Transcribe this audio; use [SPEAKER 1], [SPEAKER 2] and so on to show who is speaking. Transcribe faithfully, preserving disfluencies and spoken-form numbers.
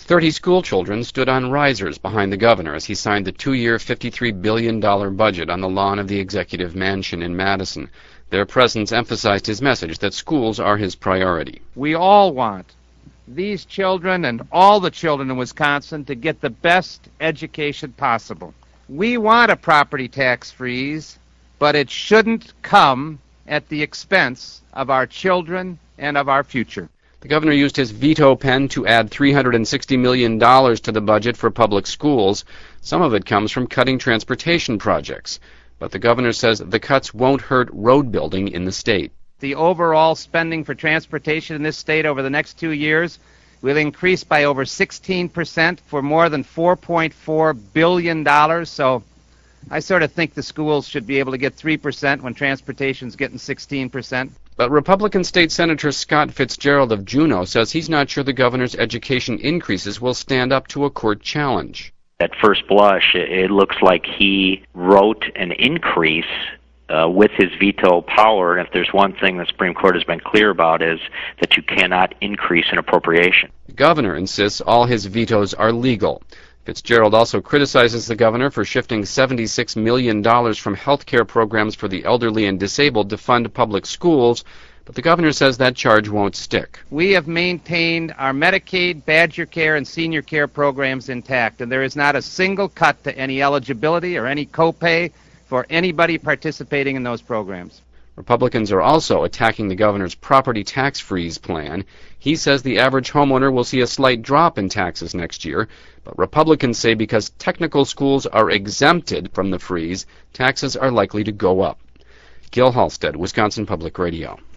[SPEAKER 1] Thirty school children stood on risers behind the governor as he signed the two-year fifty-three billion dollars budget on the lawn of the Executive Mansion in Madison. Their presence emphasized his message that schools are his priority.
[SPEAKER 2] We all want these children and all the children in Wisconsin to get the best education possible. We want a property tax freeze, but it shouldn't come at the expense of our children and of our future.
[SPEAKER 1] The governor used his veto pen to add three hundred sixty million dollars to the budget for public schools. Some of it comes from cutting transportation projects. But the governor says the cuts won't hurt road building in the state.
[SPEAKER 2] The overall spending for transportation in this state over the next two years will increase by over sixteen percent for more than four point four billion dollars. So I sort of think the schools should be able to get three percent when transportation's getting sixteen percent.
[SPEAKER 1] But Republican State Senator Scott Fitzgerald of Juneau says he's not sure the governor's education increases will stand up to a court challenge.
[SPEAKER 3] At first blush, it looks like he wrote an increase uh, with his veto power, and if there's one thing the Supreme Court has been clear about is that you cannot increase an appropriation.
[SPEAKER 1] The governor insists all his vetoes are legal. Fitzgerald also criticizes the governor for shifting seventy-six million dollars from health care programs for the elderly and disabled to fund public schools, but the governor says that charge won't stick.
[SPEAKER 2] We have maintained our Medicaid, Badger Care, and senior care programs intact, and there is not a single cut to any eligibility or any copay for anybody participating in those programs.
[SPEAKER 1] Republicans are also attacking the governor's property tax freeze plan. He says the average homeowner will see a slight drop in taxes next year, but Republicans say because technical schools are exempted from the freeze, taxes are likely to go up. Gil Halstead, Wisconsin Public Radio.